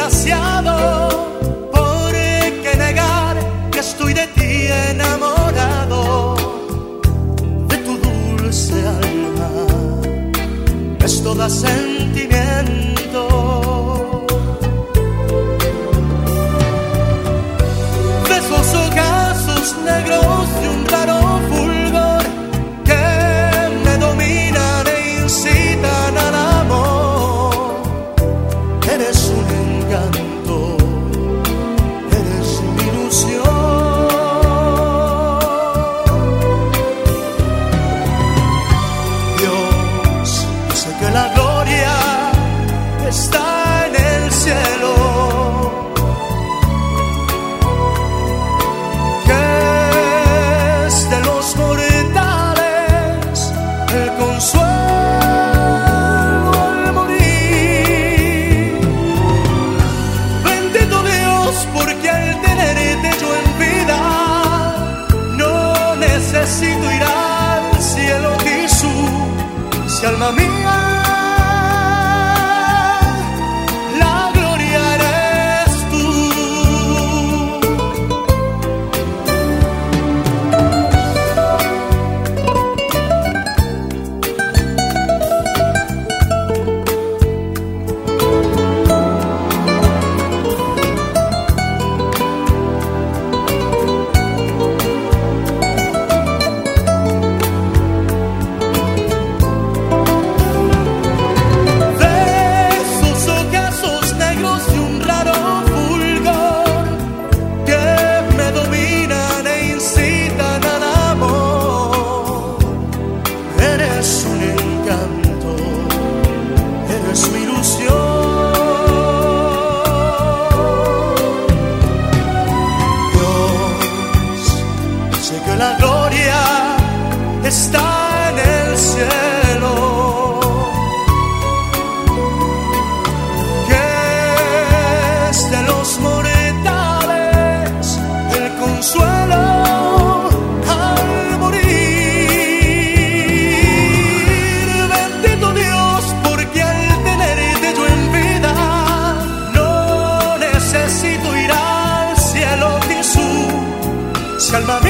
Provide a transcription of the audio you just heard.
demasiado. ¿Por qué negar que estoy de ti enamorado? De tu dulce alma es toda sentimiento. De esos ojazos negros y un raro fulgor que me dominan e incitan al amor. Eres un encanto, eres mi ilusión. Dios, sé que la gloria está en el cielo, que es de los mortales el consuelo al morir. Bendito Dios, porque al tenerte yo en vida no necesito ir al cielo, Jesús, si alma mía. La gloria está en el cielo, que es de los mortales el consuelo al morir. Bendito Dios, porque al tenerte yo en vida no necesito ir al cielo, Jesús, si alma